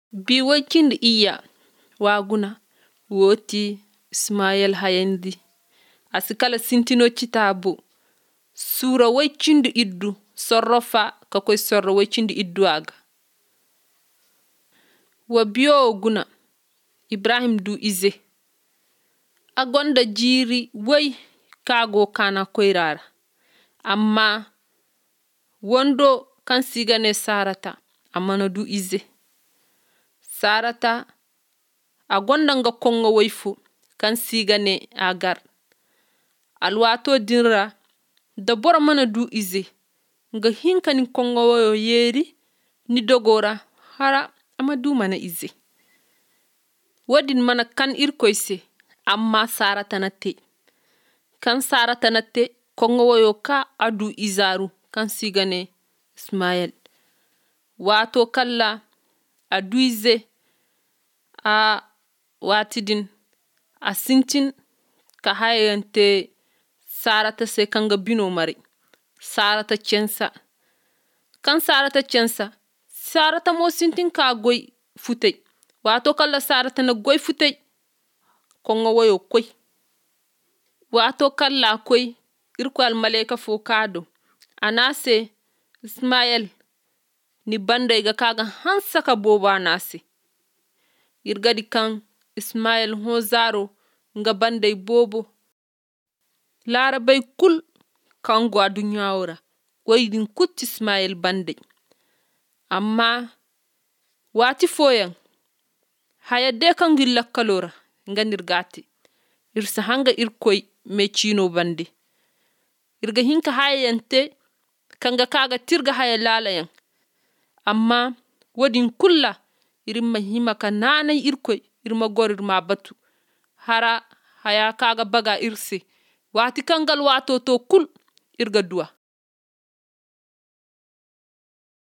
Bi wakindi iya waguna woti Ismail hayandi asikala sintino kitabu sura wakindi iddu sorrofa kakoy sorro wakindi iddu aga wa biyo guna Ibrahim du ize agonda jiri way kago kana koyrara amma wondo kan sigane sarata amana du ize sarata agonda nga kongo wayfu kan sigane agar alwato dinra da bora mana du ize nga hinka ni kongo wayo yeri ni dogora hara ama du mana ize wadin mana kan irkoyse amma sarata nate kan sarata nate kongo wayo ka adu izaru kan sigane Ismail wato kalla adu ize a watidin a sintin ka hayante sarata se kanga bino mari sarata censa kan sarata censa sarata mo sintin ka goy futay wato kalla sarata na goy futay kongo wayo koy wato kalla koy irko al malaika fo kado anase Ismail ni banday ga kaga hansaka boba nase irgadi kan Ismail hozaro nga banday bobo lara bay kul kango adu nyawra waydin kutti Ismail banday amma wati foyan haya de kan gilla kalora nganirgati irsa hanga irkoy mechino bande irga hinka hayante kanga kaga tirga haya lalayan amma wadin kulla irimma hima kanana irkoy irma gorir ma batu hara haya kaga baga irse wati kangal wato to kul irga duwa